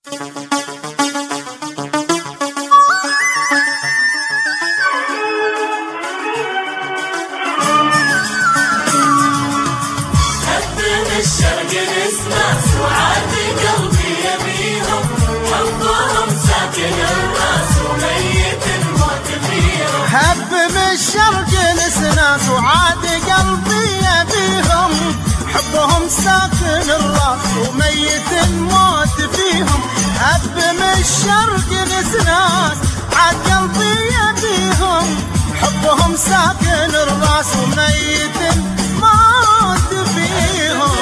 الشرق نسمع سعاد قلبي يبيهم، حبهم ساكن الراس وميت الموت فيهم. هب من الشرق نسمع سعاد قلبي يبيهم، حبهم ساكن الراس وميت الموت فيهم. هب من الشرق نسمع سعاد قلبي يبيهم، حبهم ساكن الراس وميت الموت فيهم.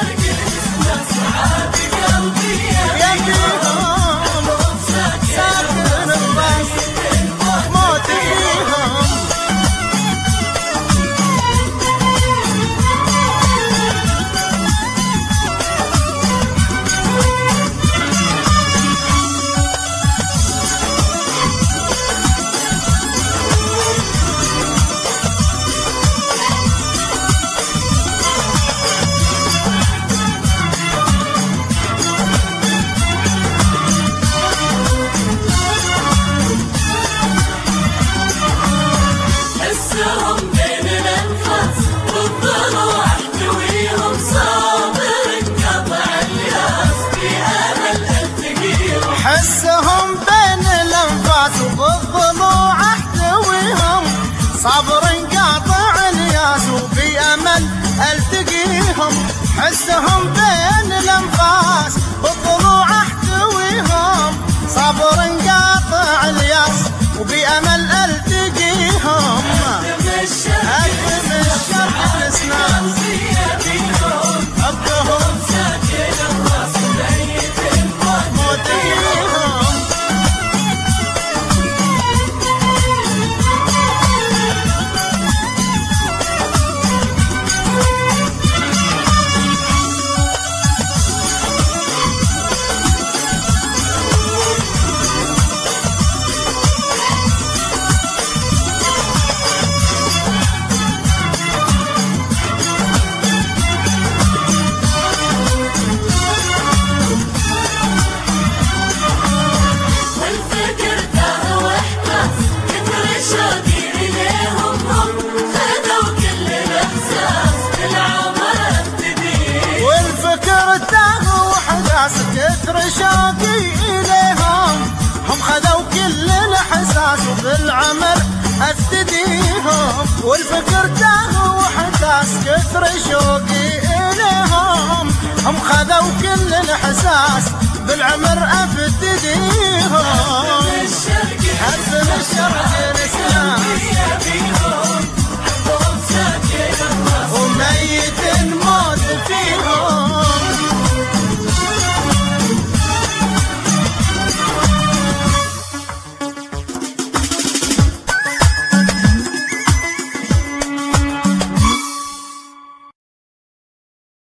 حسهم بين الانفاس وبالضلوع احتويهم، صابر قاطع الياس وبأمل التقيهم. حسهم بين الانفاس بالضلوع احتويهم، صابر قاطع الياس وبأمل التقيهم. هدم الشرق الاسنان حبهم ساكن الراس وميت الموت فيهم. كثر شوقي إليهم، هم خذوا كل الإحساس وبالعمل أفتديهم. والفكر تاه وحداس كثر شوقي إليهم، هم خذوا كل الإحساس بالعمر أفتديهم. هب من الشرق